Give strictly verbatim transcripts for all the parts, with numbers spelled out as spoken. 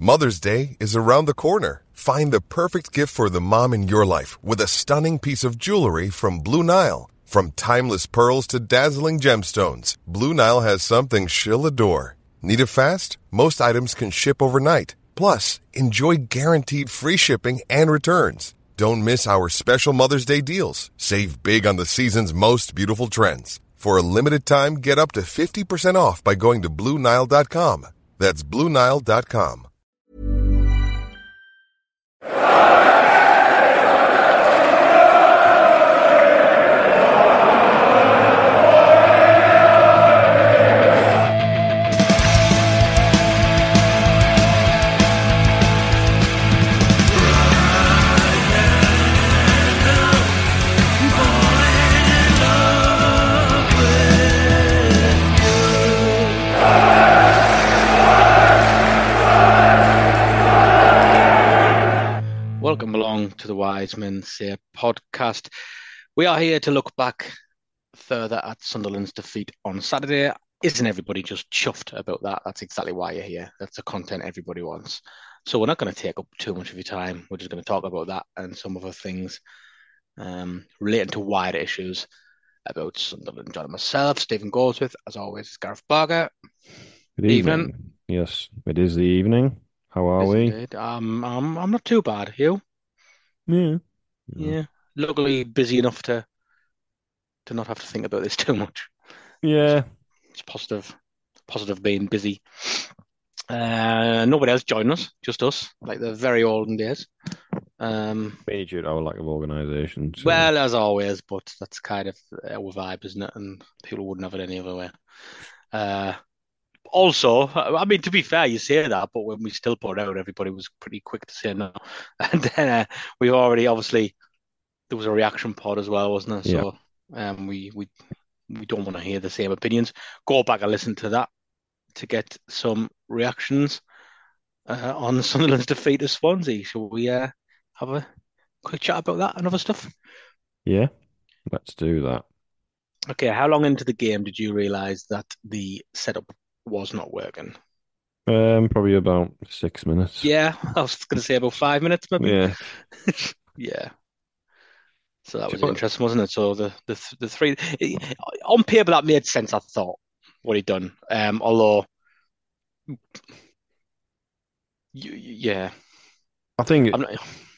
Mother's Day is around the corner. Find the perfect gift for the mom in your life with a stunning piece of jewelry from Blue Nile. From timeless pearls to dazzling gemstones, Blue Nile has something she'll adore. Need it fast? Most items can ship overnight. Plus, enjoy guaranteed free shipping and returns. Don't miss our special Mother's Day deals. Save big on the season's most beautiful trends. For a limited time, get up to fifty percent off by going to Blue Nile dot com. That's Blue Nile dot com. Welcome along to the Wise Men Say podcast. We are here to look back further at Sunderland's defeat on Saturday. Isn't everybody just chuffed about that? That's exactly why you're here. That's the content everybody wants. So we're not going to take up too much of your time. We're just going to talk about that and some other things um, relating to wider issues about Sunderland. John and myself, Stephen Goldsmith, as always, is Gareth Barker. Good evening. evening. Yes, it is the evening. How are we? Um, I'm I'm not too bad. You? Yeah. Yeah. Luckily, busy enough to to not have to think about this too much. Yeah. It's, it's positive. Positive being busy. Uh, nobody else joined us, just us, like the very olden days. Um, Mainly due to our lack of organisation. So. Well, as always, but that's kind of our vibe, isn't it? And people wouldn't have it any other way. Uh, Also, I mean, to be fair, you say that, but when we still put it out, everybody was pretty quick to say no. And then uh, we already, obviously, there was a reaction pod as well, wasn't there? Yeah. So um, we, we we don't want to hear the same opinions. Go back and listen to that to get some reactions uh, on Sunderland's defeat of Swansea. Shall we uh, have a quick chat about that and other stuff? Yeah, let's do that. Okay, how long into the game did you realise that the setup was not working? Um, probably about six minutes. Yeah, I was going to say about five minutes, maybe. Yeah, yeah. So that was sure. interesting, wasn't it? So the the the three on paper that made sense. I thought what he'd done. Um, although, yeah, I think not...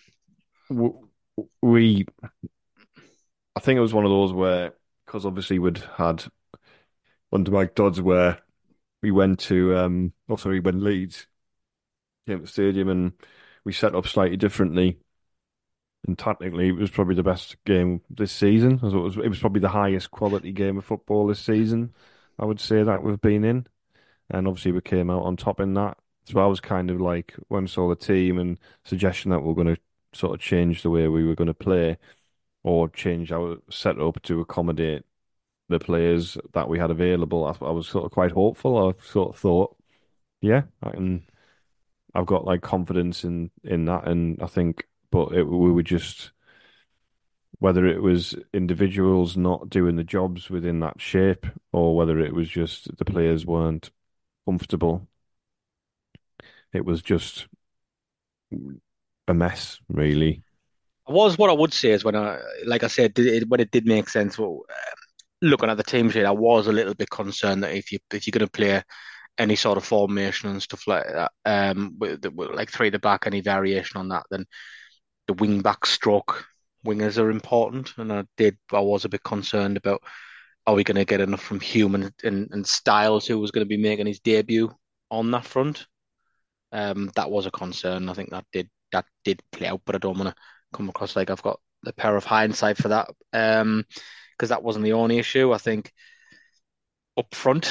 we. I think it was one of those where, because obviously we'd had under Mike Dodds where. We went to, um, also we went Leeds, came to the stadium and we set up slightly differently. And technically, it was probably the best game this season. It was, it was probably the highest quality game of football this season, I would say, that we've been in. And obviously, we came out on top in that. So I was kind of like, when I saw the team and suggestion that we we're going to sort of change the way we were going to play or change our setup to accommodate the players that we had available, I, I was sort of quite hopeful. I sort of thought, yeah, I can. I've got like confidence in in that, and I think, but it, we were just whether it was individuals not doing the jobs within that shape, or whether it was just the players weren't comfortable. It was just a mess, really. Was what I would say is when I, like I said, it, when it did make sense. Well, looking at the team sheet, I was a little bit concerned that if you if you're going to play any sort of formation and stuff like that, um, with, with like three at the back, any variation on that, then the wing back stroke wingers are important. And I did, I was a bit concerned about are we going to get enough from Hume and, and, and Styles, who was going to be making his debut on that front. Um, that was a concern. I think that did that did play out, but I don't want to come across like I've got the pair of hindsight for that. Um. Because that wasn't the only issue. I think up front,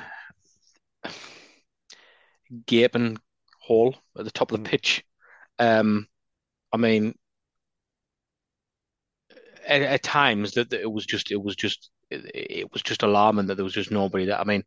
gaping hole at the top of the pitch. Um, I mean, at, at times that it was just, it was just, it, it was just alarming that there was just nobody there. I mean,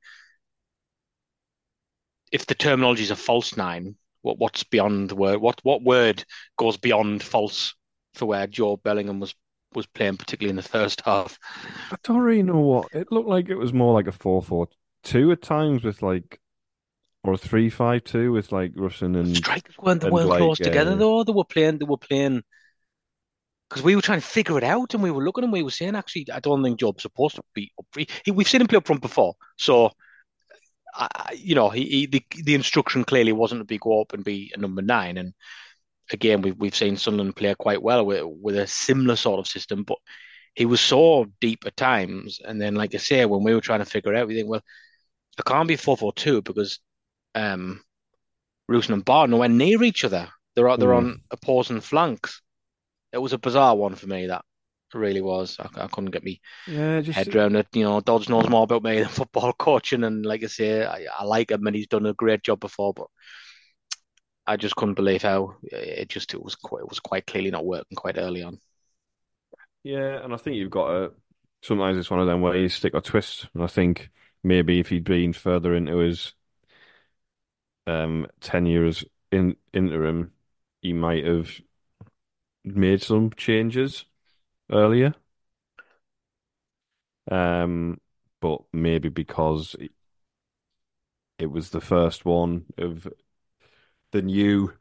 if the terminology is a false nine, what what's beyond the word? What what word goes beyond false for where Joe Bellingham was? was playing, particularly in the first half? I don't really know what it looked like. It was more like a four four two at times with like or a three five two with like Russian The and strikers weren't they and weren't like close together uh, though. They were playing. They were playing because we were trying to figure it out, and we were looking and we were saying, actually, I don't think Job's supposed to be up free. He, we've seen him play up front before, so I, you know, he, he the the instruction clearly wasn't to be go up and be a number nine. And again, we've we've seen Sunderland play quite well with with a similar sort of system, but he was so deep at times. And then, like I say, when we were trying to figure it out, we think, well, it can't be four four two because um, Rusin and Barr are nowhere near each other. They're they're mm, on opposing flanks. It was a bizarre one for me. That really was. I, I couldn't get me yeah, just head around it. You know, Dodds knows more about me than football coaching, and like I say, I, I like him and he's done a great job before, but I just couldn't believe how it just it was quite it was quite clearly not working quite early on. yeah, and I think you've got to sometimes it's one of them where you stick or twist, and I think maybe if he'd been further into his um ten years in interim, he might have made some changes earlier. Um, but maybe because it it was the first one of the new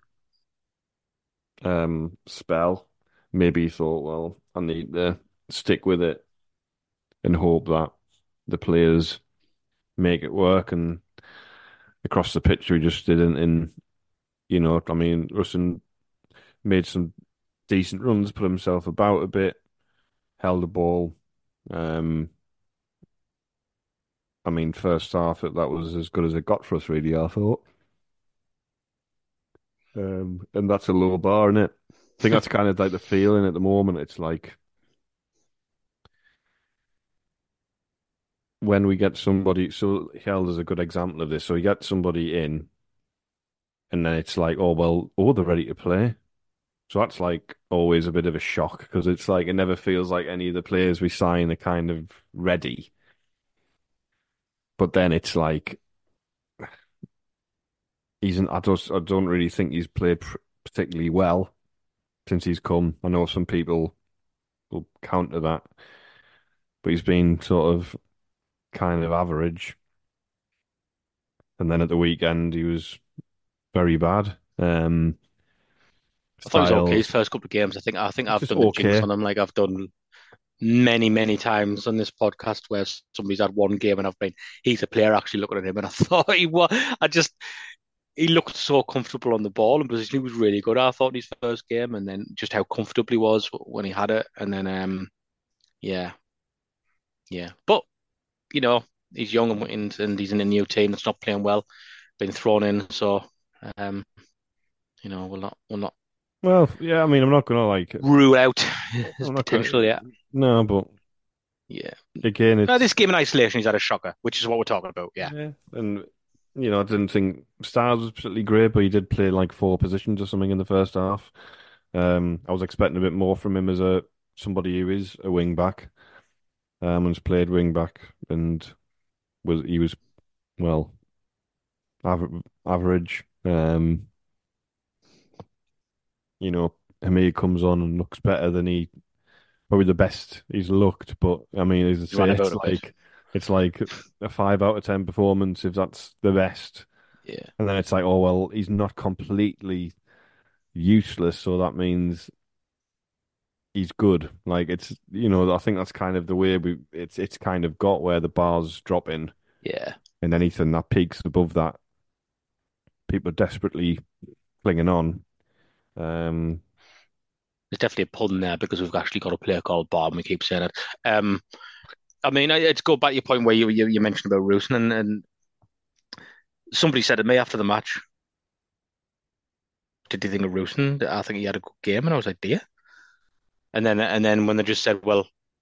um spell, maybe he thought, well, I need to stick with it and hope that the players make it work. And across the pitch, we just didn't. In you know, I mean, Russen made some decent runs, put himself about a bit, held the ball. Um, I mean, first half that was as good as it got for us, really. I thought. Um, and that's a low bar, isn't it? I think that's kind of like the feeling at the moment. It's like when we get somebody, so Held is a good example of this. So you get somebody in, and then it's like, oh, well, oh, they're ready to play. So that's like always a bit of a shock because it's like it never feels like any of the players we sign are kind of ready. But then it's like he's an, I don't, I don't really think he's played pr- particularly well since he's come. I know some people will counter that, but he's been sort of kind of average. And then at the weekend, he was very bad. Um, I thought he was okay his Styles, first couple of games. I think I think I've just done the jinx okay. on him like I've done many, many times on this podcast where somebody's had one game and I've been he's a player actually looking at him and I thought he was I just he looked so comfortable on the ball and position. He was really good. I thought his first game and then just how comfortable he was when he had it. And then um yeah, yeah. But you know, he's young and, and he's in a new team that's not playing well, been thrown in, so um, you know, we'll not we'll not Well, yeah, I mean, I'm not gonna like, rule out his I'm not gonna, potential yet. no, but Yeah. again, Uh, this it's, game in isolation, he's had a shocker, which is what we're talking about. Yeah. yeah, and you know, I didn't think Styles was particularly great, but he did play like four positions or something in the first half. Um, I was expecting a bit more from him as a somebody who is a wing back, um, and has played wing back, and was he was well aver average. Um, you know, Hamid comes on and looks better than he probably the best he's looked. But I mean, as I He ran say, about it's a bit. like it's like a five out of ten performance if that's the best. Yeah. And then it's like, oh well, he's not completely useless, so that means he's good. Like it's you know, I think that's kind of the way we it's it's kind of got where the bars drop in Yeah. and anything that peaks above that, people are desperately clinging on. Um, There's definitely a pun there because we've actually got a player called Bob and we keep saying it. Um, I mean, I, it's go back to your point where you you, you mentioned about Rusin and, and somebody said to me after the match, did you think of Rusin? I think he had a good game, and I was like, dear. And then and then when they just said, well,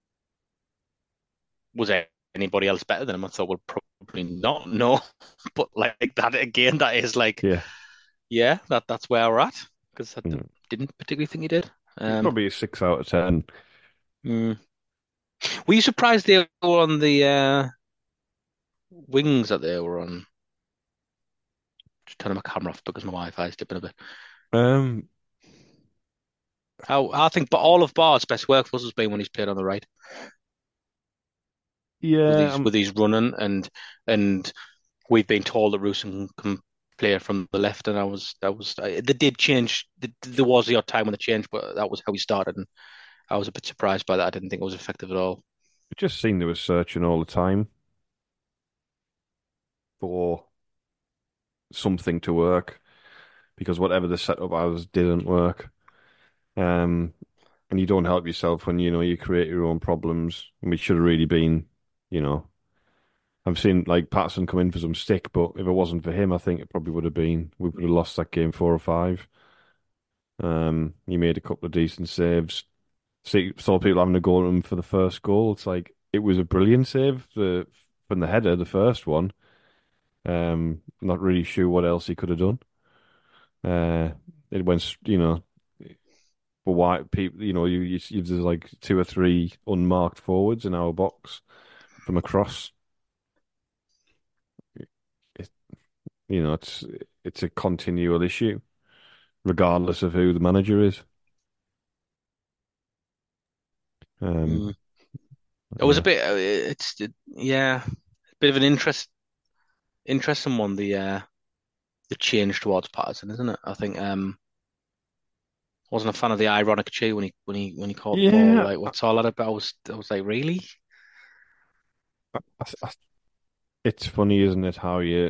was there anybody else better than him? I thought, well, probably not. No, but like that again, that is like, yeah, yeah, that that's where we're at because I mm. didn't particularly think he did. He's Um, probably a six out of ten. mm. Were you surprised they were on the uh, wings that they were on? Just turning my camera off because my Wi-Fi is dipping a bit. Um, How I think, but all of Bard's best work for us has been when he's played on the right with yeah, his um, with his running and and we've been told that Rusin can player from the left, and I was that was I, they did change. There was the odd time when they changed, but that was how he started, and I was a bit surprised by that. I didn't think it was effective at all. It just seemed they were searching all the time for something to work because whatever the setup was didn't work. Um, and you don't help yourself when you know you create your own problems. And we should have really been, you know, I've seen like Patterson come in for some stick, but if it wasn't for him, I think it probably would have been we would have lost that game four or five. Um, he made a couple of decent saves. See, saw people having a go at him for the first goal. It's like it was a brilliant save the, from the header, the first one. Um, not really sure what else he could have done. Uh, it went, you know, but why people, you know, you, you there's like two or three unmarked forwards in our box from across. It, you know, it's it's a continual issue, regardless of who the manager is. Mm. Um, It was a yeah, bit. uh, It's it, yeah, a bit of an interest interesting one. The uh, the change towards Patterson, isn't it? I think um, wasn't a fan of the ironic cheer when he when he when he caught the ball. yeah. Like, what's all that about? I was I was like, really? I, I, it's funny, isn't it, how you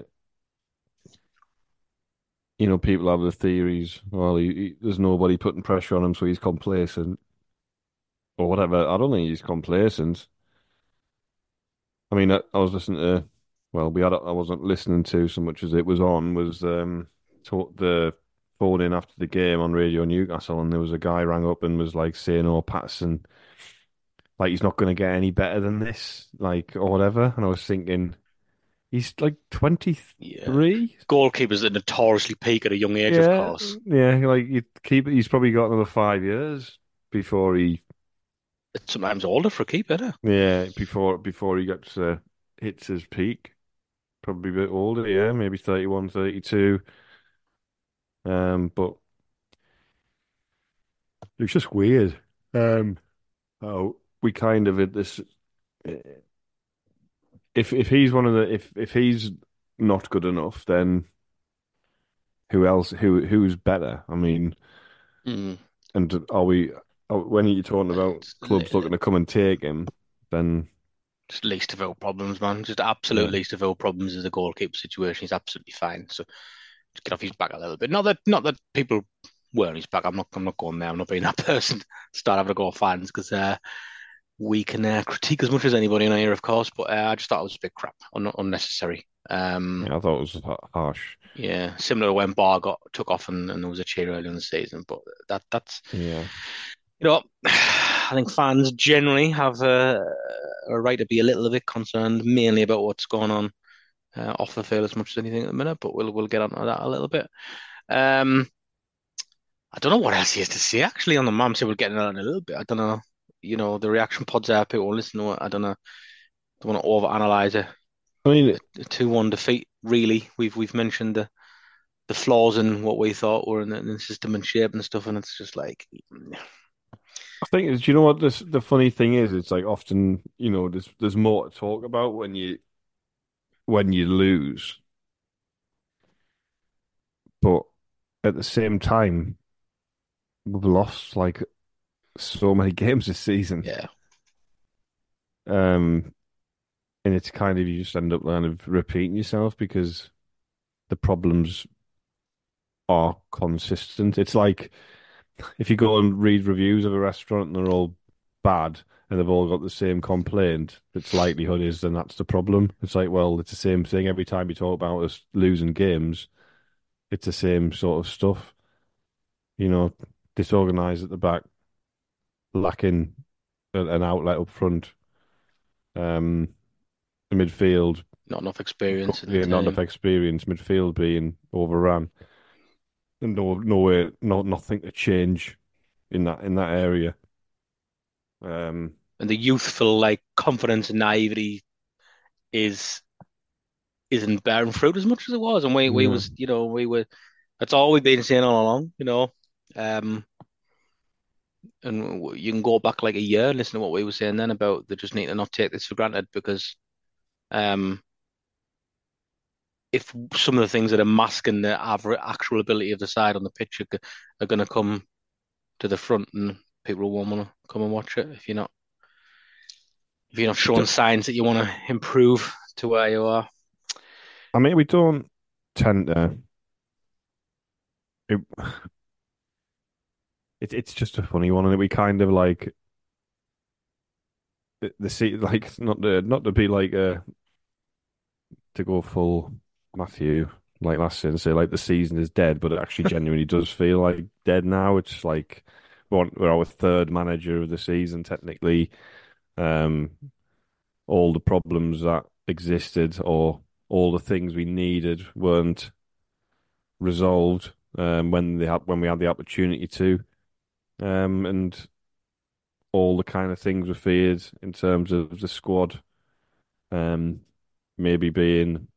you know people have the theories. Well, he, he, there's nobody putting pressure on him, so he's complacent or whatever. I don't think he's complacent. I mean, I, I was listening to, well, we had, I wasn't listening to so much as it was on, was um, taught the phone in after the game on Radio Newcastle, and there was a guy rang up and was like saying, "Oh, Patterson, like he's not going to get any better than this, like or whatever." And I was thinking, he's like Yeah. twenty-three. Goalkeepers that notoriously peak at a young age, of Yeah, course. yeah, like you keep, he's probably got another five years before he, It's sometimes older for a keeper, isn't it? yeah, before before he gets uh, hits his peak. Probably a bit older, yeah, maybe thirty-one, thirty-two. Um, but it's just weird. Um, how we kind of at this. If if he's one of the if if he's not good enough, then who else? Who who's better? I mean, Mm. and are we? Are, when you're talking about It's clubs looking to come and take him, then just least of all problems, man. Just absolute yeah. least of all problems is the goalkeeper situation. He's absolutely fine. So just get off his back a little bit. Not that not that people were on his back. I'm not I'm not going there. I'm not being that person. Start having to go at fans because uh, we can uh, critique as much as anybody in here, of course. But uh, I just thought it was a bit crap, un unnecessary. Um, Yeah, I thought it was ha- harsh. yeah, similar to when Bar got took off and, and there was a cheer early in the season. But that that's Yeah, you know, I think fans generally have a, a right to be a little bit concerned, mainly about what's going on uh, off the field as much as anything at the minute. But we'll we'll get onto that a little bit. Um, I don't know what else he has to say actually on the mom. So we're getting on a little bit. I don't know. You know, the reaction pods there, people listen to it. I don't know. Don't want to overanalyze a, I mean, a two-one defeat. Really, we've we've mentioned the the flaws in what we thought were in the, in the system and shape and stuff, and it's just like, I think is, do you know what this the funny thing is? It's like often, you know, there's there's more to talk about when you when you lose, but at the same time, we've lost like so many games this season. yeah, Um, and it's kind of you just end up kind of repeating yourself because the problems are consistent. It's like if you go and read reviews of a restaurant and they're all bad and they've all got the same complaint, its likelihood is then that's the problem. It's like, well, it's the same thing every time you talk about us losing games. It's the same sort of stuff. You know, disorganized at the back, lacking an outlet up front. Um, the midfield, not enough experience in the yeah, not enough team. experience. Midfield being overrun, and no, nowhere, no, nothing to change in that in that area. Um, And the youthful like confidence and naivety is isn't bearing fruit as much as it was. And we we yeah. was you know we were that's all we've been saying all along. You know, um, and you can go back like a year and listen to what we were saying then about they just need to not take this for granted because um if some of the things that are masking the average actual ability of the side on the pitch are, are going to come to the front, and people won't want to come and watch it if you're not if you're not We showing do- signs that you want to improve to where you are. I mean, we don't tend to. It, it, it's just a funny one, and we kind of like the, the se like not to not to be like uh to go full Matthew like last year and say like the season is dead, but it actually genuinely does feel like dead now. It's like we're, we're our third manager of the season technically. Um, all the problems that existed or all the things we needed weren't resolved um, when they had when we had the opportunity to, um, and all the kind of things were feared in terms of the squad, um, maybe being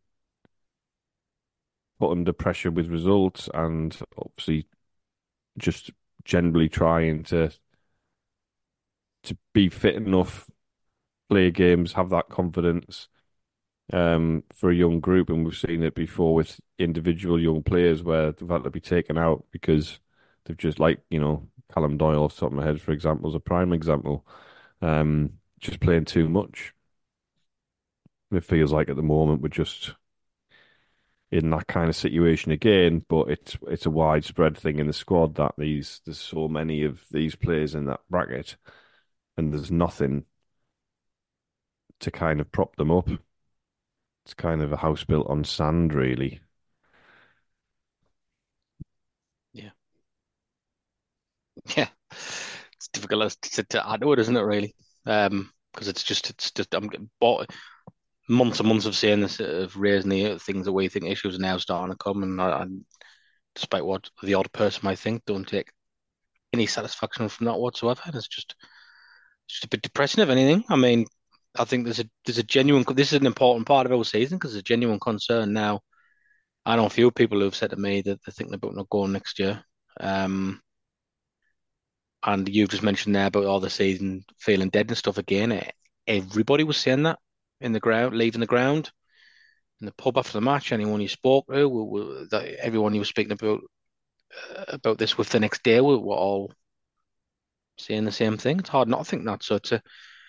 put under pressure with results, and obviously just generally trying to to be fit enough, play games, have that confidence um, for a young group, and we've seen it before with individual young players where they've had to be taken out because they've just like you know Callum Doyle off the top of my head, for example, is a prime example, um, just playing too much. It feels like at the moment we're just in that kind of situation again, but it's it's a widespread thing in the squad that these there's so many of these players in that bracket, and there's nothing to kind of prop them up. It's kind of a house built on sand, really. Yeah, yeah. It's difficult to, to add to it, isn't it? Really, um, because it's just it's just I'm getting bought months and months of saying this of raising the things that we think issues are now starting to come, and, I, and despite what the odd person might think, don't take any satisfaction from that whatsoever. And it's just it's just a bit depressing, if anything. I mean, I think there's a there's a genuine this is an important part of our season because there's a genuine concern now. I know a few people who've said to me that they're thinking about not going next year. Um, and you've just mentioned there about all the season feeling dead and stuff again. Eh, Everybody was saying that in the ground, leaving the ground, in the pub after the match. Anyone you spoke to, were, were, that everyone you were speaking about uh, about this with the next day, were, were all saying the same thing. It's hard not to think that. So it's a,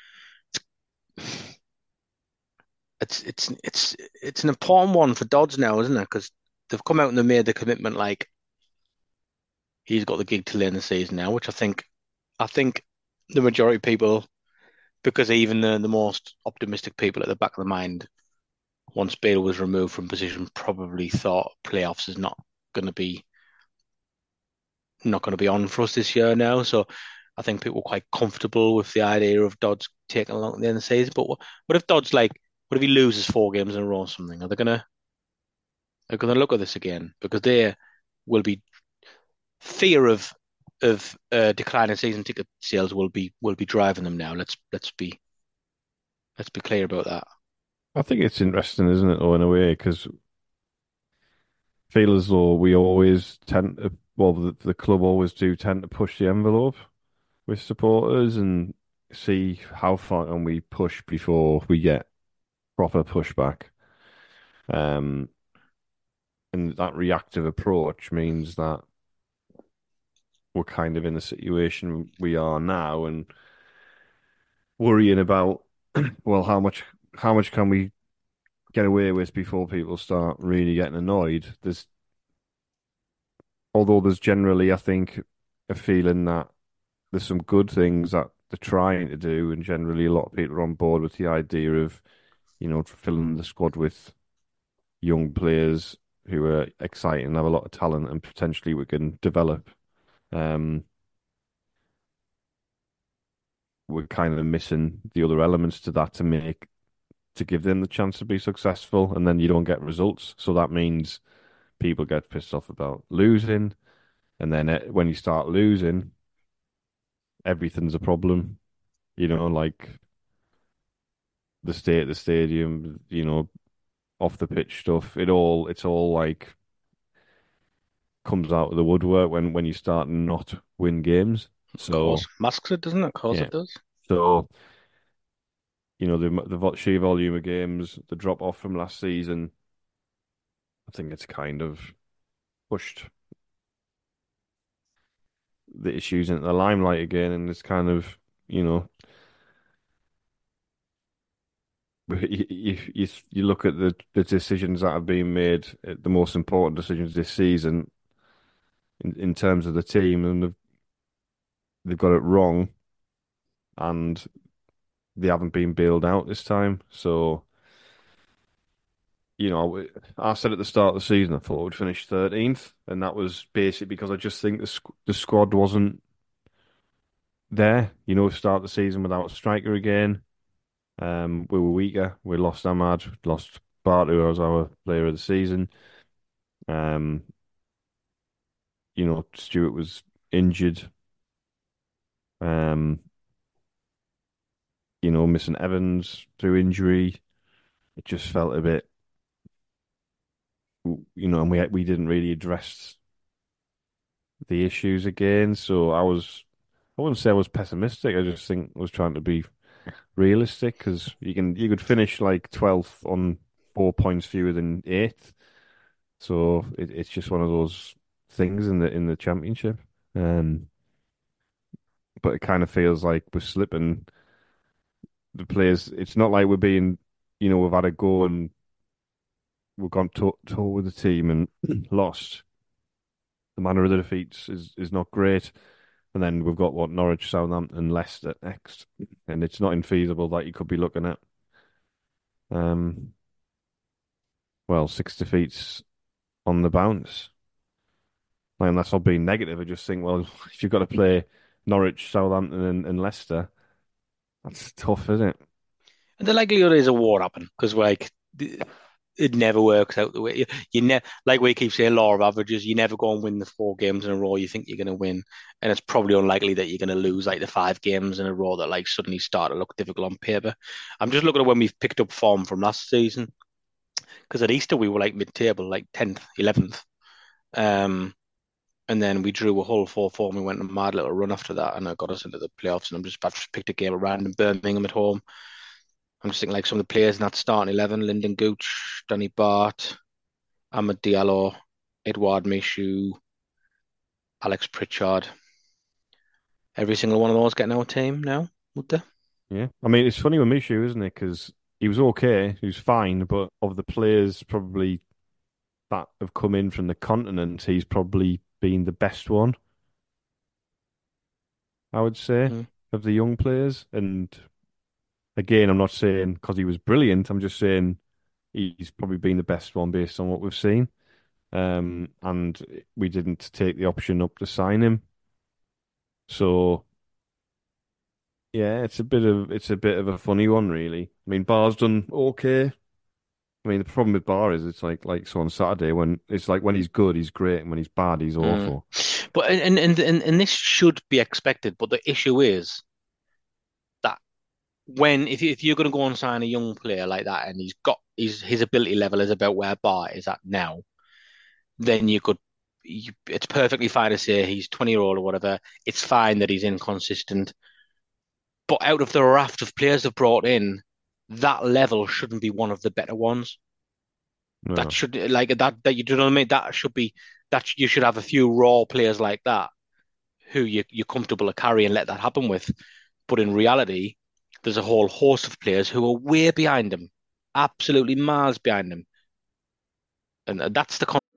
it's it's it's it's an important one for Dodds now, isn't it? Because they've come out and they made the commitment like he's got the gig to end the season now, which I think I think the majority of people, because even the the most optimistic people at the back of the mind, once Bale was removed from position, probably thought playoffs is not going to be not going to be on for us this year now. So I think people were quite comfortable with the idea of Dodds taking along at the end of the season. But what, what if Dodds like what if he loses four games in a row or something? Are they gonna are they gonna look at this again? Because there will be fear of of uh, declining season ticket sales will be will be driving them now. Let's let's be let's be clear about that. I think it's interesting, isn't it, though, in a way, because feel as though we always tend to, well, the, the club always do tend to push the envelope with supporters and see how far can we push before we get proper pushback. Um, and that reactive approach means that we're kind of in the situation we are now and worrying about, well, how much how much can we get away with before people start really getting annoyed. There's although there's generally, I think, a feeling that there's some good things that they're trying to do, and generally a lot of people are on board with the idea of, you know, filling the squad with young players who are exciting and have a lot of talent, and potentially we can develop. Um, we're kind of missing the other elements to that to make to give them the chance to be successful, and then you don't get results. So that means people get pissed off about losing, and then it, when you start losing, everything's a problem. You know, like the state of the stadium, you know, off the pitch stuff. It all it's all like comes out of the woodwork when when you start not win games. Of course, So masks it, doesn't it? Of course yeah, it does. so you know the the vo- sheer volume of games, the drop off from last season, I think it's kind of pushed the issues into the limelight again, and it's kind of, you know, you you, you look at the, the decisions that have been made, the most important decisions this season in, in terms of the team, and they've, they've got it wrong, and they haven't been bailed out this time. So, you know, I said at the start of the season I thought we'd finish thirteenth, and that was basically because I just think the squ the squad wasn't there. You know, start the season without a striker again. Um, we were weaker. We lost Ahmad, lost Bartu, who was our player of the season. Um, you know, Stewart was injured. Um, you know, missing Evans through injury. It just felt a bit, you know, and we we didn't really address the issues again. So I was, I wouldn't say I was pessimistic. I just think I was trying to be realistic, because you can you could finish like twelfth on four points fewer than eighth. So it, it's just one of those things in the in the championship. Um, but it kind of feels like we're slipping. The players, it's not like we're being, you know, we've had a go and we've gone toe to toe with the team and lost. The manner of the defeats is is not great. And then we've got what, Norwich, Southampton, Leicester next, and it's not infeasible that you could be looking at, um, well, six defeats on the bounce. And that's not being negative. I just think, well, if you've got to play Norwich, Southampton, and, and Leicester, that's tough, isn't it? And the likelihood is a war happen because, like, it never works out the way you, you never, like we keep saying, law of averages. You never go and win the four games in a row you think you're going to win, and it's probably unlikely that you're going to lose like the five games in a row that like suddenly start to look difficult on paper. I'm just looking at when we've picked up form from last season, because at Easter we were like mid-table, like tenth, eleventh, um, and then we drew a whole four four and we went on a mad little run after that, and it got us into the playoffs. And I'm just I've just picked a game at random, Birmingham at home. I'm just thinking like some of the players in that starting eleven: Lyndon Gooch, Danny Bart, Amad Diallo, Edouard Michou, Alex Pritchard. Every single one of those getting our team now, would they? Yeah. I mean, it's funny with Michou, isn't it? Because he was okay, he was fine, but of the players probably that have come in from the continent, he's probably been the best one, I would say, Mm. of the young players. And again, I'm not saying because he was brilliant. I'm just saying he's probably been the best one based on what we've seen. Um, and we didn't take the option up to sign him. So yeah, it's a bit of it's a bit of a funny one, really. I mean, Barr's done okay. I mean, the problem with Barr is it's like like so on Saturday when it's like when he's good, he's great, and when he's bad, he's awful. Mm. But and, and and and this should be expected. But the issue is that when if you, if you're going to go and sign a young player like that, and he's got his his ability level is about where Barr is at now, then you could. You, it's perfectly fine to say he's twenty year old or whatever. It's fine that he's inconsistent. But out of the raft of players they've brought in, that level shouldn't be one of the better ones. No. That should like that that you do know what I mean. That should be that you should have a few raw players like that who you you're comfortable to carry and let that happen with. But in reality, there's a whole host of players who are way behind him, absolutely miles behind him, and that's the. Con-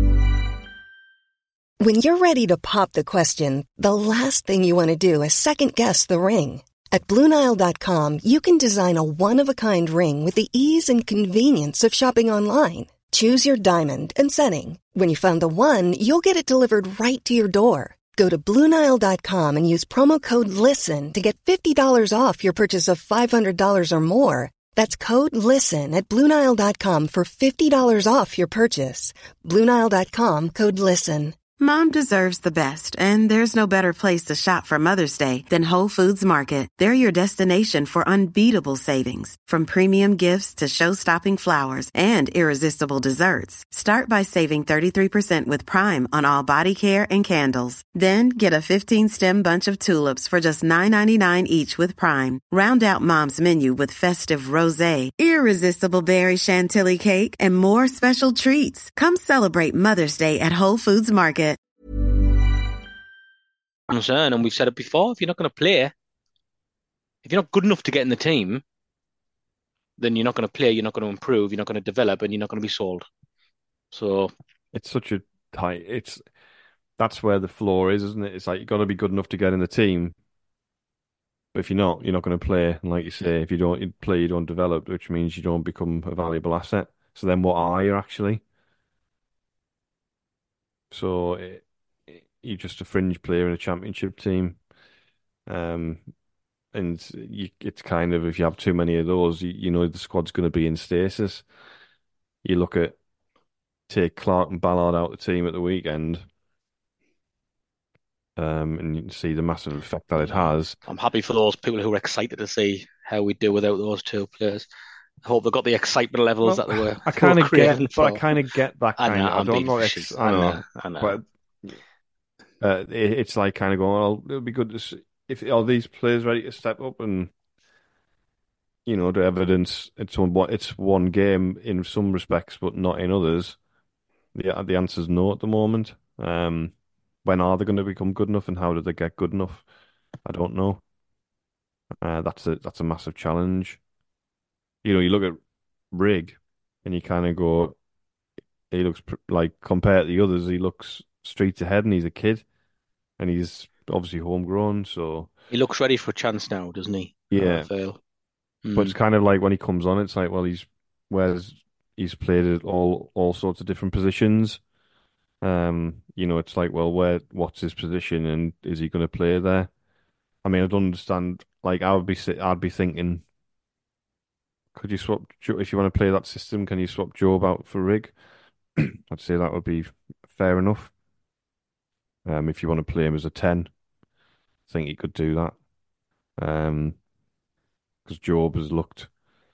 When you're ready to pop the question, the last thing you want to do is second guess the ring. At Blue Nile dot com, you can design a one-of-a-kind ring with the ease and convenience of shopping online. Choose your diamond and setting. When you find the one, you'll get it delivered right to your door. Go to Blue Nile dot com and use promo code LISTEN to get fifty dollars off your purchase of five hundred dollars or more. That's code LISTEN at Blue Nile dot com for fifty dollars off your purchase. Blue Nile dot com, code LISTEN. Mom deserves the best, and there's no better place to shop for Mother's Day than Whole Foods Market. They're your destination for unbeatable savings, from premium gifts to show-stopping flowers and irresistible desserts. Start by saving thirty-three percent with Prime on all body care and candles. Then get a fifteen-stem bunch of tulips for just nine ninety-nine each with Prime. Round out Mom's menu with festive rosé, irresistible berry chantilly cake, and more special treats. Come celebrate Mother's Day at Whole Foods Market. Concern, and we've said it before, if you're not going to play, if you're not good enough to get in the team, then you're not going to play, you're not going to improve, you're not going to develop, and you're not going to be sold. So It's such a tight. It's that's where the floor is, isn't it? It's like you've got to be good enough to get in the team, but if you're not, you're not going to play. And like you say, if you don't you play, you don't develop, which means you don't become a valuable asset. So then, what are you actually? So it, it, you're just a fringe player in a championship team. Um, and you, it's kind of, if you have too many of those, you, you know the squad's going to be in stasis. You look at, take Clark and Ballard out of the team at the weekend, um, and you can see the massive effect that it has. I'm happy for those people who are excited to see how we do without those two players. I hope they've got the excitement levels Well, that they were. I kind of get, but for. I kind of get that I kind know, of. I I'm don't being know. facetious. Ex, I know, I know, I know. but uh, it, it's like kind of going. Well, it would be good to see if are these players ready to step up and you know the evidence. It's one. It's one game in some respects, but not in others. The the answer's no at the moment. Um, when are they going to become good enough, and how do they get good enough? I don't know. Uh, that's a that's a massive challenge. You know, you look at Rig, and you kind of go, he looks pr- like compared to the others, he looks streets ahead, and he's a kid, and he's obviously homegrown. So He looks ready for a chance now, doesn't he? yeah, I feel. but it's Mm. kind of like when he comes on, it's like, well, he's whereas he's played at all all sorts of different positions. Um, you know, it's like, well, where what's his position, and is he going to play there? I mean, I don't understand. Like, I would be si- I'd be thinking, could you swap Jo- if you want to play that system? Can you swap Job out for Rig? I'd say that would be fair enough. Um, if you want to play him as a ten, I think he could do that. Um, because Job has looked,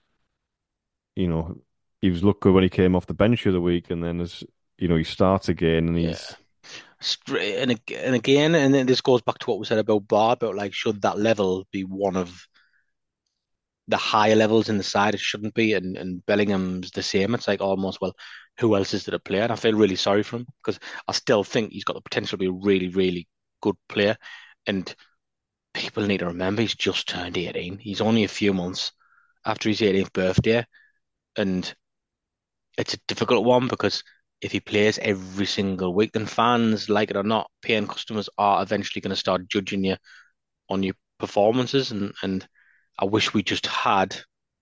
you know, he was looked good when he came off the bench the other week, and then as you know, he starts again, and Yeah. he's Straight, and, ag- and again, and then this goes back to what we said about Bar, about like, should that level be one of the higher levels in the side? It shouldn't be, and, and Bellingham's the same. It's like almost, well, who else is there to play? And I feel really sorry for him because I still think he's got the potential to be a really, really good player. And people need to remember he's just turned eighteen. He's only a few months after his eighteenth birthday, and it's a difficult one because if he plays every single week, then fans, like it or not, paying customers are eventually going to start judging you on your performances. And, and I wish we just had,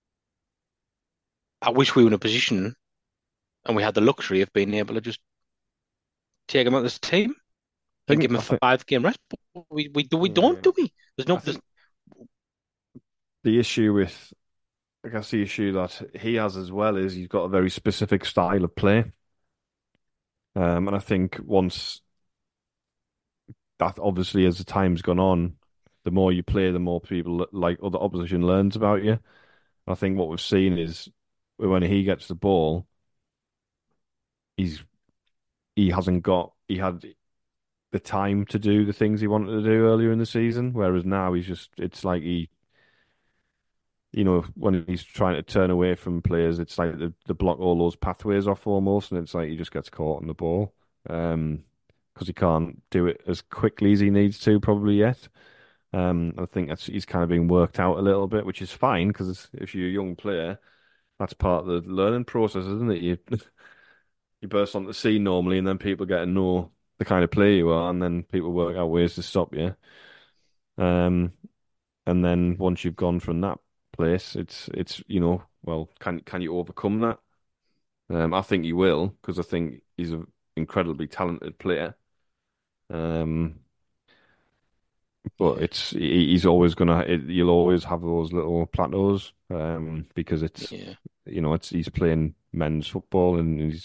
I wish we were in a position and we had the luxury of being able to just take him out of this team I and think give him I a think five game rest. But we we do we don't, yeah, do we? There's no, I there's, think the issue with I guess the issue that he has as well is he's got a very specific style of play. Um, and I think once that obviously as the time's gone on, the more you play, the more people like other opposition learns about you. I think what we've seen is when he gets the ball, he's he hasn't got he had the time to do the things he wanted to do earlier in the season, whereas now he's just it's like he you know when he's trying to turn away from players, it's like the the block all those pathways off almost, and it's like he just gets caught on the ball. Um, because he can't do it as quickly as he needs to probably yet. Um, I think that's he's kind of being worked out a little bit, which is fine because if you're a young player, that's part of the learning process, isn't it? You you burst onto the scene normally, and then people get to know the kind of player you are, and then people work out ways to stop you. Um, and then once you've gone from that place, it's it's you know, well, can can you overcome that? Um, I think you will because I think he's an incredibly talented player. Um, but yeah, it's he- he's always gonna it, you'll always have those little plateaus um because it's yeah. you know it's he's playing men's football and he's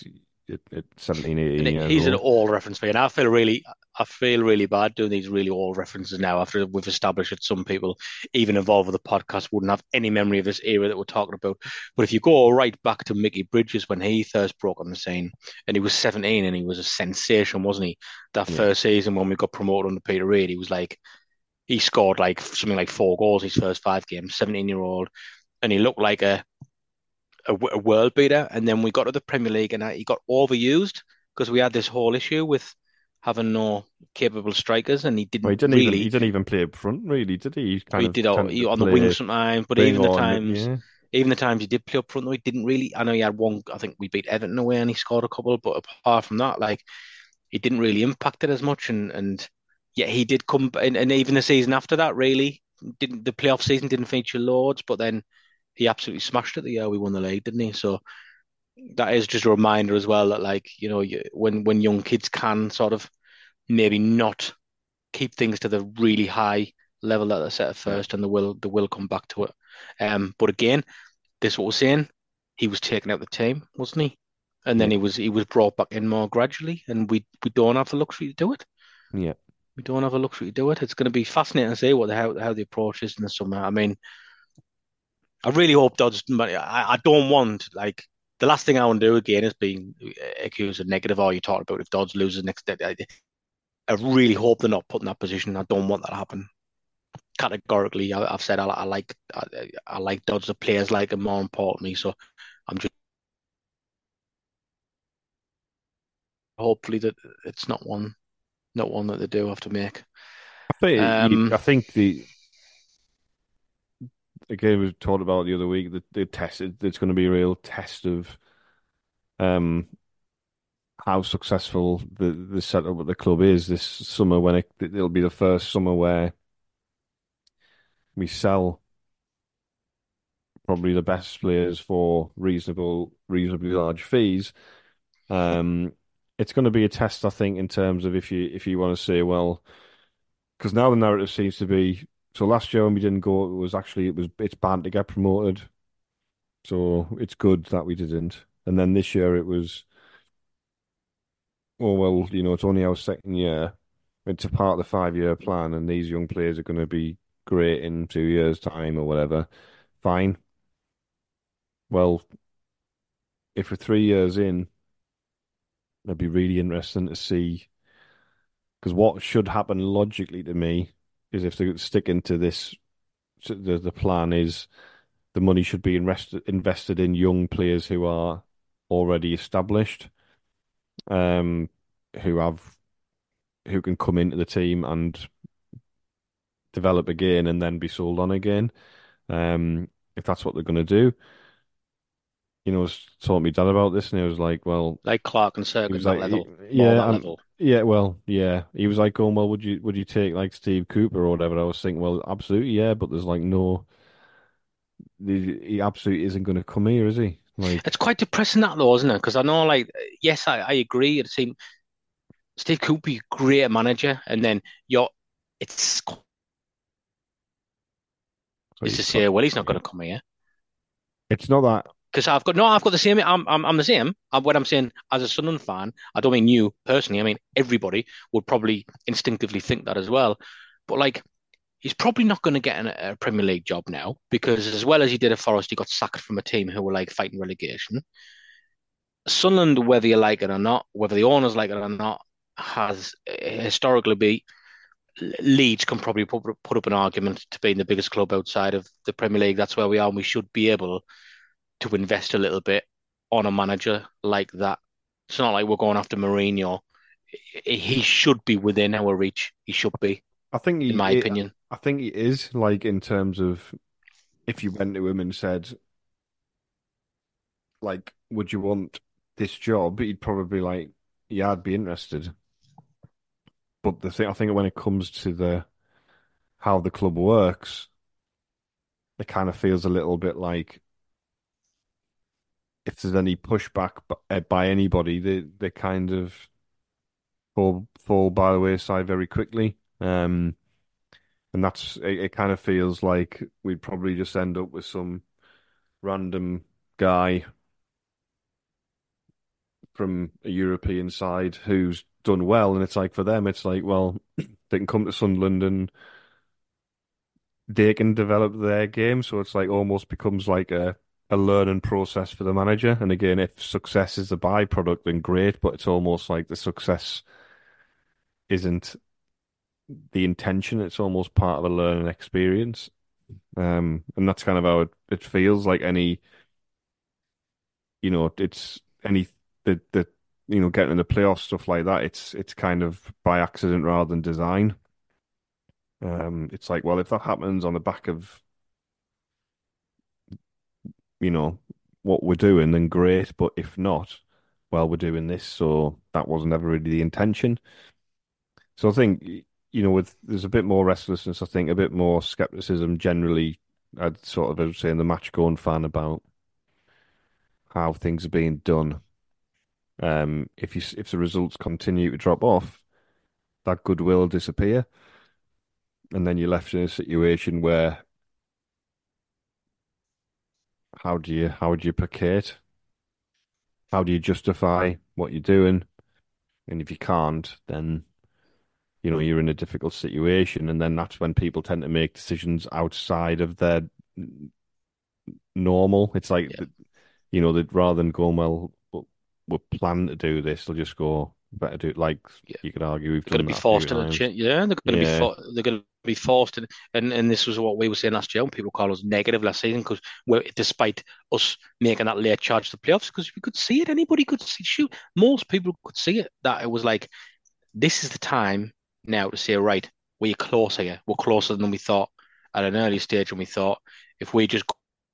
at, at seventeen, And eighteen years he's an old. old reference for you. And I feel really, I feel really bad doing these really old references now after we've established that some people, even involved with the podcast, wouldn't have any memory of this era that we're talking about. But if you go right back to Mickey Bridges when he first broke on the scene, and he was seventeen and he was a sensation, wasn't he? That Yeah. first season when we got promoted under Peter Reid, he was like, he scored like something like four goals his first five games, seventeen year old, and he looked like a, a, a world beater. And then we got to the Premier League and he got overused because we had this whole issue with having no capable strikers, and he Well, he didn't didn't even he really. didn't even play up front, really, did he? He kind He of did all, tended he, to on the wing play sometimes, but wing even the or mid, times, yeah. even the times he did play up front, though, he didn't really. I know he had one. I think we beat Everton away, and he scored a couple. But apart from that, like he didn't really impact it as much, and and yeah, he did come, and, and even the season after that, really didn't. The playoff season didn't feature loads, but then he absolutely smashed it the year we won the league, didn't he? So that is just a reminder as well that, like, you know, you, when when young kids can sort of maybe not keep things to the really high level that they set at Yeah. first, and they will they will come back to it. Um, but again, this is what we're saying. He was taken out the team, wasn't he? And then Yeah. he was he was brought back in more gradually, and we we don't have the luxury to do it. Yeah. We don't have a luxury to do it. It's going to be fascinating to see what the, how how the approach is in the summer. I mean, I really hope Dodds. I, I don't want, like, the last thing I want to do again is being accused of negative. Or you talked about if Dodds loses next day. I, I really hope they're not put in that position. I don't want that to happen. Categorically, I, I've said I, I like I, I like Dodds. The players like him more importantly. So I'm just hopefully that it's not one not one that they do have to make. I think you- Um, I think the again we talked about the other week the the test. It, it's going to be a real test of um how successful the the setup at the club is this summer. When it it'll be the first summer where we sell probably the best players for reasonable, reasonably large fees. Um, it's going to be a test, I think, in terms of if you if you want to say, well, because now the narrative seems to be so. Last year when we didn't go, it was actually it was it's bad to get promoted, so it's good that we didn't. And then this year it was, oh well, you know, it's only our second year. It's a part of the five year plan, and these young players are going to be great in two years' time or whatever. Fine. Well, if we're three years in, it'd be really interesting to see because what should happen logically to me is if they stick into this, the the plan is the money should be invested invested in young players who are already established, um, who have who can come into the team and develop again and then be sold on again. Um, if that's what they're going to do, you know, I was talking to my dad about this, and he was like, "Well." like Clark and He Cirkin, was that like, level, more yeah, that um, level. yeah, well, yeah. He was like, going, well, would you would you take like Steve Cooper or whatever? I was thinking, well, absolutely, yeah, but there's like no, he, he absolutely isn't going to come here, is he? It's Like, quite depressing that though, isn't it? Because I know, like, yes, I, I agree. It seems Steve Cooper, great manager, and then you're, it's so is he's to cut. say, well, he's not Yeah. going to come here It's not that. because I've got no, I've got the same. I'm, I'm, I'm the same. I'm, what I'm saying as a Sunderland fan, I don't mean you personally. I mean everybody would probably instinctively think that as well. But like, he's probably not going to get an, a Premier League job now because, as well as he did at Forest, he got sacked from a team who were like fighting relegation. Sunderland, whether you like it or not, whether the owners like it or not, has eh, historically been Leeds can probably put, put up an argument to being the biggest club outside of the Premier League. That's where we are, and we should be able to invest a little bit on a manager like that. It's not like we're going after Mourinho. He should be within our reach. He should be, I think in he. my It, opinion. I think he is like in terms of if you went to him and said, like, would you want this job? He'd probably like, yeah, I'd be interested. But the thing, I think when it comes to the how the club works, it kind of feels a little bit like if there's any pushback b- uh, by anybody, they they kind of fall fall by the wayside very quickly. Um, and that's it, it kind of feels like we'd probably just end up with some random guy from a European side who's done well, and it's like for them, it's like, well, they can come to Sunderland and they can develop their game, so it's like almost becomes like a a learning process for the manager. And again, if success is a byproduct, then great, but it's almost like the success isn't the intention; it's almost part of a learning experience. Um, and that's kind of how it, it feels like any, you know, it's any the the you know getting in the playoffs stuff like that. It's it's kind of by accident rather than design. Um, it's like, well, if that happens on the back of, you know, what we're doing, then great. But if not, well, we're doing this, so that wasn't ever really the intention. So I think, you know, with there's a bit more restlessness, I think a bit more skepticism generally. I'd sort of, I would say, in the match going fan about how things are being done. Um, if you if the results continue to drop off, that goodwill will disappear, and then you're left in a situation where how do you how do you placate? How do you justify what you're doing? And if you can't, then you know you're in a difficult situation, and then that's when people tend to make decisions outside of their normal. It's like Yeah. you know that rather than going, well, we're planning to do this, they'll just go better do it. Like Yeah. you could argue we've They're done going to be that a few forced into times. change. Yeah, they're going to be Yeah, for, they're going to be forced in, and and this was what we were saying last year. When people call us negative last season because we're despite us making that late charge to the playoffs because we could see it. Anybody could see. Shoot, most people could see it. That it was like this is the time now to say, right, we're closer here. We're closer than we thought at an early stage when we thought if we just,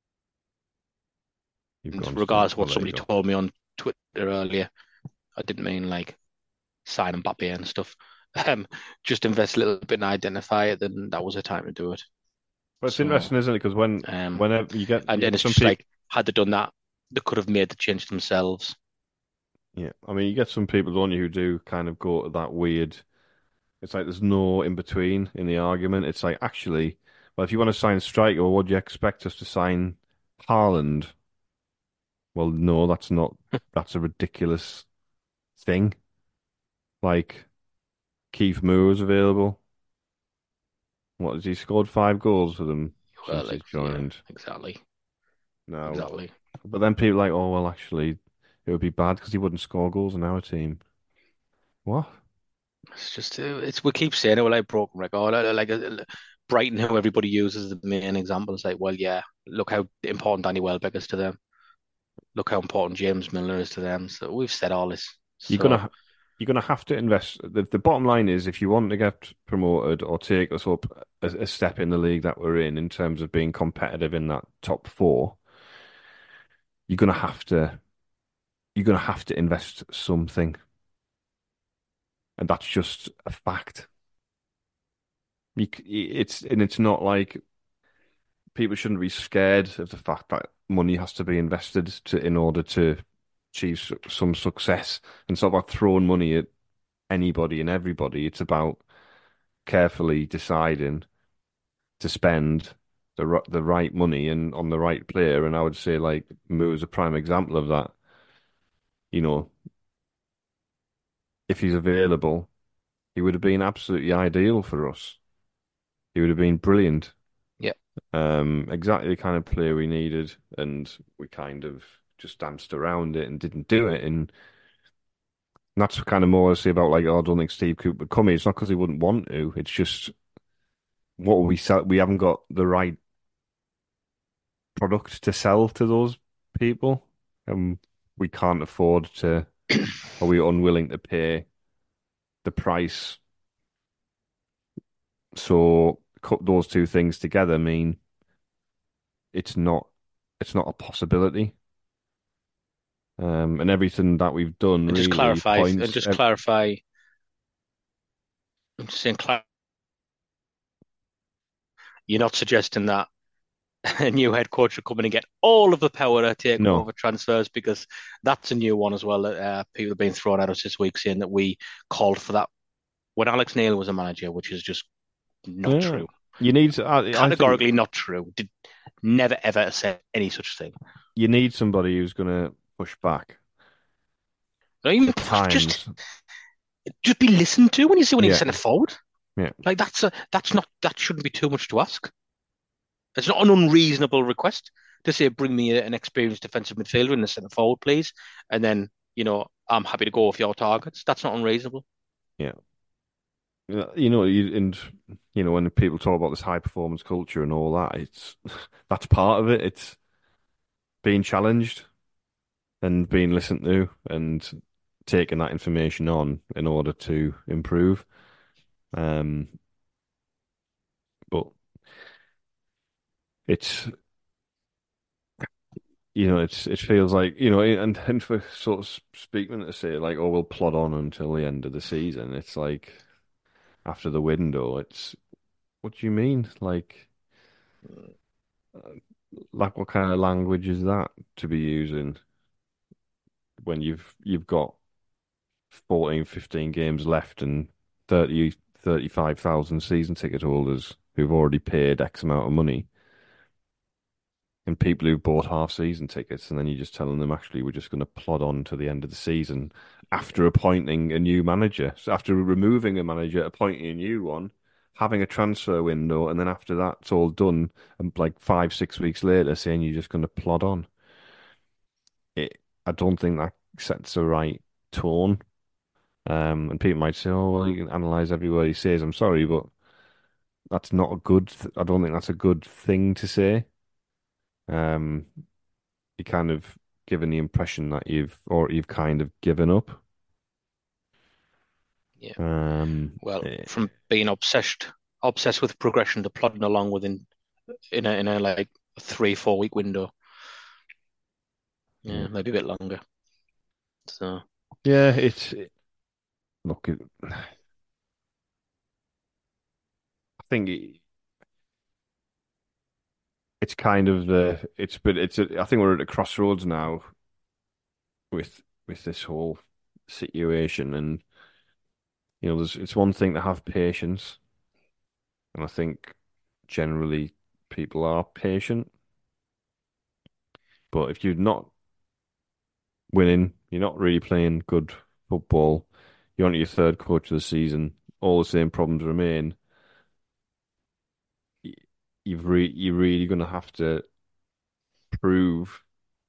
you've gone still. regardless of Well, what there you somebody go. told me on Twitter earlier, I didn't mean like sign Mbappe and stuff. Um, just invest a little bit and identify it, then that was the time to do it. But it's So, interesting, isn't it? Because when um, whenever you get and, you and get it's some just people, like, had they done that, they could have made the change themselves. yeah, I mean, you get some people, don't you, who do kind of go to that weird. It's like there's no in between in the argument. It's like actually, well, if you want to sign a striker, what do you expect us to sign Haaland? Well, no, that's not. That's a ridiculous thing. Like Keith Moore's available. What has he scored five goals for them Well, since like, he's yeah, joined? exactly. No, Exactly. but then people are like, oh well, actually, it would be bad because he wouldn't score goals in our team. What? It's just, uh, it's, we keep saying it, we're like broken record. Like, like uh, Brighton, who everybody uses as the main example, is like, well, yeah, look how important Danny Welbeck is to them. Look how important James Milner is to them. So we've said all this. You're So, gonna you're gonna have to invest. The, the bottom line is, if you want to get promoted or take us up a, a step in the league that we're in, in terms of being competitive in that top four, you're gonna have to you're gonna have to invest something, and that's just a fact. You, c- it's and it's not like people shouldn't be scared of the fact that money has to be invested to in order to achieve su- some success. And it's not about throwing money at anybody and everybody. It's about carefully deciding to spend the ri- the right money and on the right player. And I would say like Mu is a prime example of that. You know, if he's available, he would have been absolutely ideal for us. He would have been brilliant. yeah. Um, exactly the kind of player we needed, and we kind of just danced around it and didn't do it. And that's kind of more I say about like, oh, I don't think Steve Cooper would come here. It's not because he wouldn't want to. It's just what we sell. We haven't got the right product to sell to those people, and we can't afford to, or we're unwilling to pay the price. So cut those two things together mean it's not it's not a possibility. Um, and everything that we've done And just really clarify, and points. just ev- clarify, I'm just saying, clar- you're not suggesting that a new head coach should come in and get all of the power to take No, over transfers because that's a new one as well. Uh, people have been throwing at us this week saying that we called for that when Alex Neil was a manager, which is just not yeah, true. you need. I, I think Categorically not true. Did never ever said any such thing. you need somebody who's going to push back. Not even just times. just be listened to when you say when you Yeah, send it forward. yeah, Like that's a that's not that shouldn't be too much to ask. It's not an unreasonable request to say bring me an experienced defensive midfielder in the centre forward, please, and then you know I'm happy to go with your targets. That's not unreasonable. yeah. Yeah, You know, you, and you know, when people talk about this high performance culture and all that, it's that's part of it. It's being challenged and being listened to and taking that information on in order to improve. Um, but it's you know, it's it feels like you know, and and for sort of speaking to say like, oh, we'll plod on until the end of the season. It's like after the window. It's what do you mean? Like, like what kind of language is that to be using when you've you've got fourteen, fifteen games left and thirty, thirty-five thousand season ticket holders who've already paid X amount of money and people who've bought half season tickets, and then you're just telling them actually we're just going to plod on to the end of the season after appointing a new manager. So after removing a manager, appointing a new one, having a transfer window, and then after that's all done, and like five, six weeks later, saying you're just going to plod on. It, I don't think that sets the right tone. Um, and people might say, "Oh, well, you can analyze every word he says." I'm sorry, but that's not a good. Th I don't think that's a good thing to say. Um, you kind of given the impression that you've or you've kind of given up. Yeah. Um, Well, eh, from being obsessed obsessed with progression to plodding along within in a in a like three four week window. yeah, Yeah, maybe a bit longer. So yeah. It's it, look. It, I think it, it's kind of the it's but it's a, I think we're at a crossroads now with with this whole situation, and you know, there's it's one thing to have patience, and I think generally people are patient, but if you're not winning, you're not really playing good football, you're on your third coach of the season, all the same problems remain. y- You've re you're really going to have to prove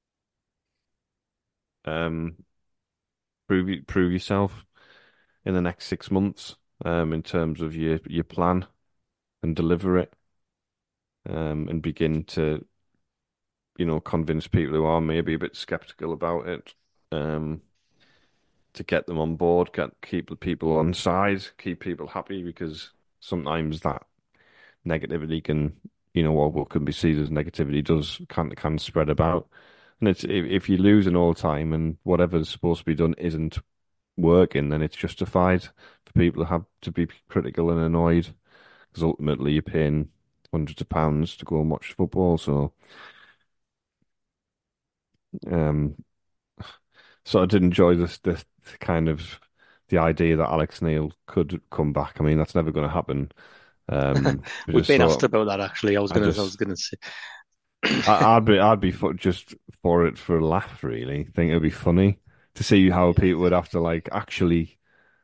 um prove prove yourself in the next six months um in terms of your your plan and deliver it um and begin to you know convince people who are maybe a bit skeptical about it um to get them on board, get keep the people on side, keep people happy because sometimes that negativity can, you know, what what can be seen as negativity does can can spread about. And it's if, if you're losing all the time and whatever's supposed to be done isn't working, then it's justified for people to have to be critical and annoyed because ultimately you're paying hundreds of pounds to go and watch football. So, um, so I did enjoy this this kind of the idea that Alex Neil could come back. I mean, that's never going to happen. Um, I we've just been asked thought, about that actually. I was I gonna I was just, gonna say I, I'd be, I'd be for, just for it for a laugh, really. Think it'd be funny to see how people would have to like actually.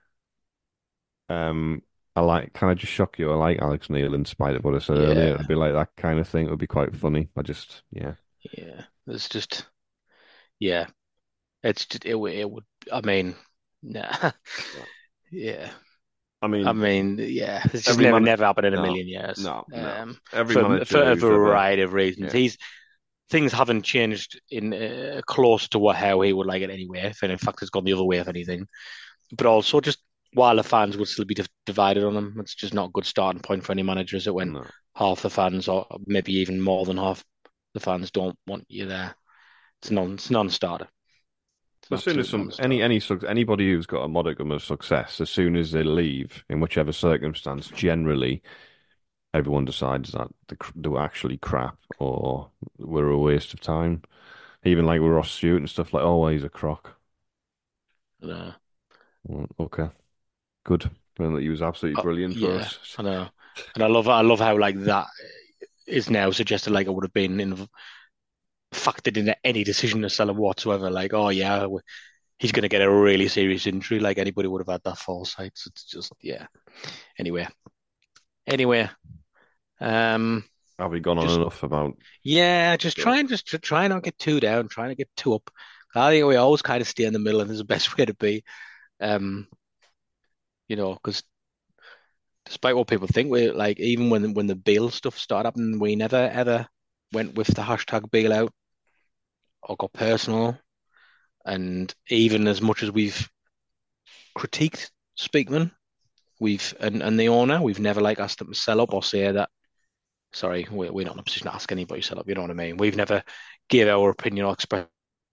Um, I like. Can I just shock you? I like Alex Neil in spite of what I said earlier. yeah, It'd be like that kind of thing. It would be quite funny. I just, yeah, yeah. It's just yeah. It's just, it would it would I mean nah. yeah. Yeah. I I mean, mean, yeah, it's just every never, man, never happened in a no, million years. no, no. Um, Every for for manager a who's ever, variety of reasons, yeah, he's things haven't changed in uh, close to what how he would like it anyway. If and in fact, it's gone the other way if anything. But also, just while the fans would still be div divided on him, it's just not a good starting point for any manager, is it? When no. half the fans, or maybe even more than half the fans, don't want you there. It's non, it's non-starter. It's an As soon as absolute some any non-starter. any suc anybody who's got a modicum of success, as soon as they leave, in whichever circumstance, generally everyone decides that they cr- they were actually crap or were a waste of time. Even like with Ross Stewart and stuff like, oh, he's a crock. Uh, Well, okay, good. Well, he was absolutely uh, brilliant for yeah, us. I know, and I love I love how like that is now suggested like it would have been in factored into any decision to sell him whatsoever. Like, oh yeah, we, he's going to get a really serious injury, like anybody would have had that foresight. So it's just, yeah. Anyway. Anyway. Um, Have we gone on just, enough about... Yeah, just try and just try and not get too down, trying to get too up. I think we always kind of stay in the middle, and this is the best way to be. Um, you know, because despite what people think, we like even when when the bail stuff started happening, we never ever went with the hashtag bailout or got personal. And even as much as we've critiqued Speakman, we've and, and the owner, we've never like asked them to sell up or say that. Sorry, we're, we're not in a position to ask anybody to sell up. You know what I mean? We've never gave our opinion or expressed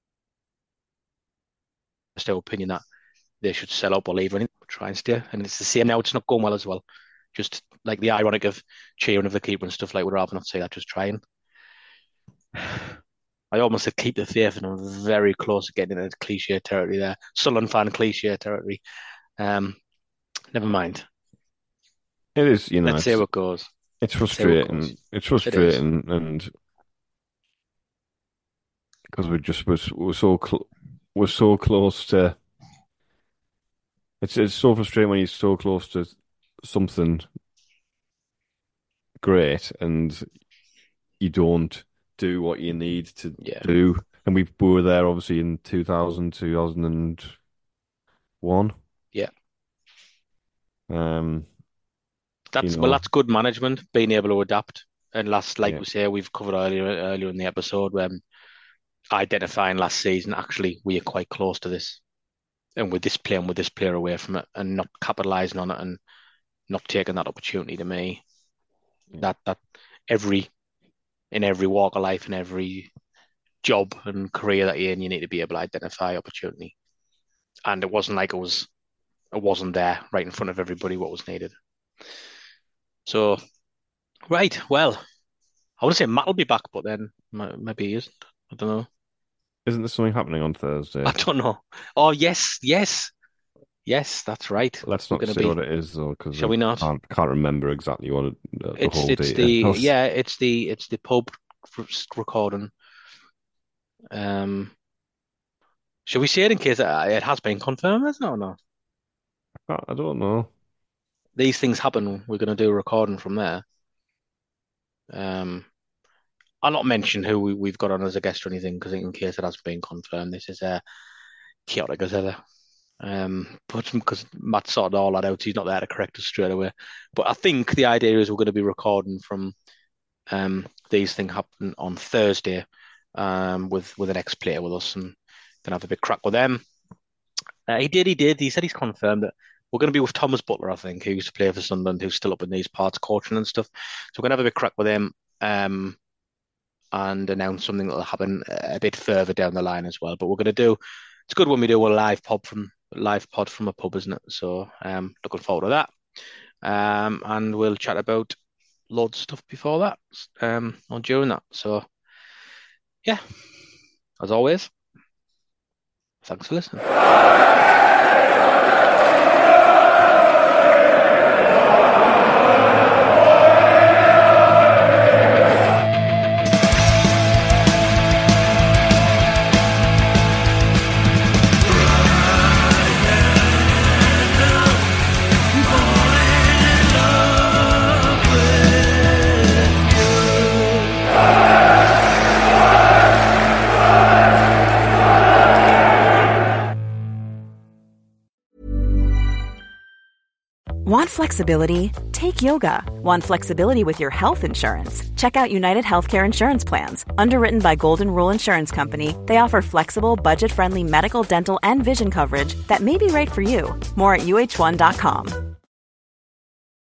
our opinion that they should sell up or leave or anything. Try and stay. And it's the same now. It's not going well as well. Just like the ironic of cheering of the keeper and stuff, like we'd rather not say that, just trying. I almost said keep the faith, and I'm very close to getting into cliche territory there. Sunderland fan cliche territory. Um, never mind. It is, you know. Let's see how it goes. It's frustrating. It it's frustrating, it and because we just was we're so cl- we're so close to. It's it's so frustrating when you're so close to something great and you don't do what you need to yeah. do. And we were there obviously in two thousand, two thousand one. Yeah. Um. That's you know. well, that's good management, being able to adapt. And last, like yeah. we say, we've covered earlier earlier in the episode, when identifying last season, actually we are quite close to this. And with this player and with this player away from it and not capitalising on it and not taking that opportunity, to me, yeah. that that every in every walk of life, in every job and career that you're in, you need to be able to identify opportunity. And it wasn't like it was it wasn't there right in front of everybody what was needed. So, right, well, I want to say Matt will be back, but then maybe he isn't. I don't know. Isn't there something happening on Thursday? I don't know. Oh, yes, yes. Yes, that's right. Let's not say be... what it is, though, because Shall I we not? Can't, can't remember exactly what it, the, the it's, whole it's detail the Yeah, it's the it's the pub recording. Um, shall we say it in case it, it has been confirmed, is it, or not? I don't know. These things happen. We're going to do a recording from there. Um, I'll not mention who we, we've got on as a guest or anything, because in case it has been confirmed, this is uh, chaotic as ever. Um, but because Matt sorted all that out, he's not there to correct us straight away. But I think the idea is we're going to be recording from um, these things happen on Thursday um, with with an ex-player with us, and then have a bit crack with them. Uh, he did, he did. He said he's confirmed that we're going to be with Thomas Butler, I think, who used to play for Sunderland, who's still up in these parts, coaching and stuff. So we're going to have a bit crack with him um, and announce something that will happen a bit further down the line as well. But we're going to do, it's good when we do a live pod from live pod from a pub, isn't it? So um, looking forward to that. Um, and we'll chat about loads of stuff before that um, or during that. So, yeah, as always, thanks for listening. Want flexibility? Take yoga. Want flexibility with your health insurance? Check out United Healthcare Insurance Plans. Underwritten by Golden Rule Insurance Company, they offer flexible, budget-friendly medical, dental, and vision coverage that may be right for you. More at U H one dot com.